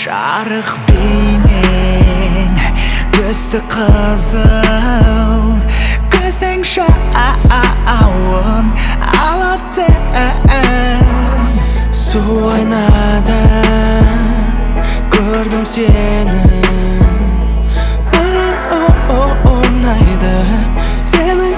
жарық бейнең түсті қызыл, көздің жауын алады. Су айнада көрдім сені, маған ұнайды сенің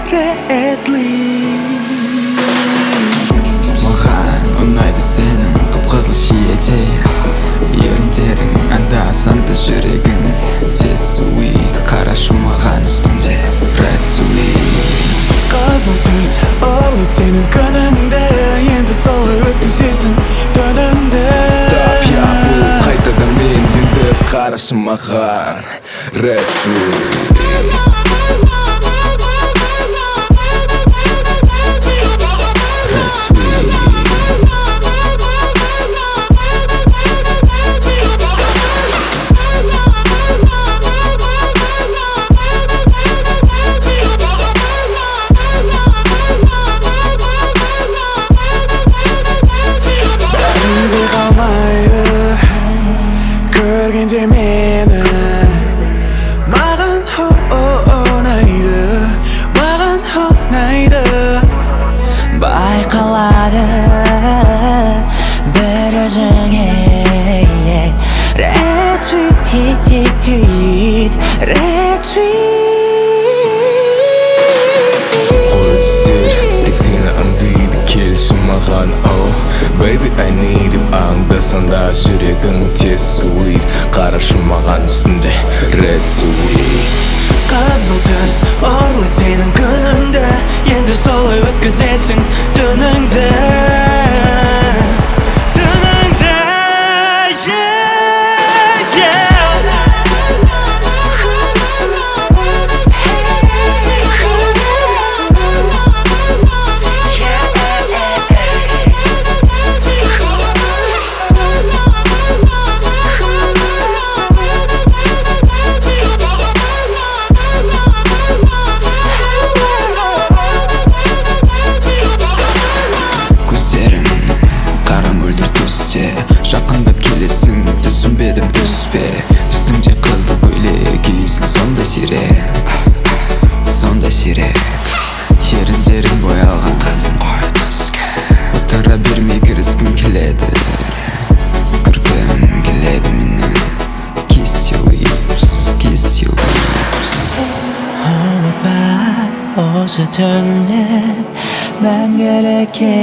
ретлиң. Маған ұнайды сенің қып-қызыл шиеде, еріндерің анда-санда жүрегің тез суит. Қарашы маған үстімде red sweet. Қызыл түс ұрлайды сенің күніңді, енді солай өткізесің түніңді. Stop, я бұл қайтадан мен, енді қарашы маған red sweet. Көргенде мені маған ұнайды, маған ұнайды. Байқалады бір өзіңе ретвит, Қойыстер тек сені аңдиды, келші маған oh baby I need you. Анда-санда жүрегің тез суит. Қарашы маған үстінде red sweet. Қызыл түс ұрлайды сенің күніңді, енді солай өткізесің түніңді. Жақындап келесің, түсінбедім түспе. Үстіңде қызыл көйлек кисің, сондай сирек, сондай сирек. Еріндерің боялған қызың ғой түске, отыра бермей кіріскім келеді, күркім келеді менің. Kiss your lips, kiss your lips. Ұмытпа осы түнді мәңгілікке.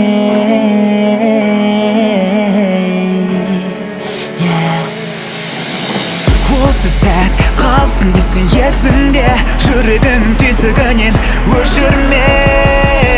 Осы сәт қалсын дейсің есіңде, жүрегің түйсігінен өшірме.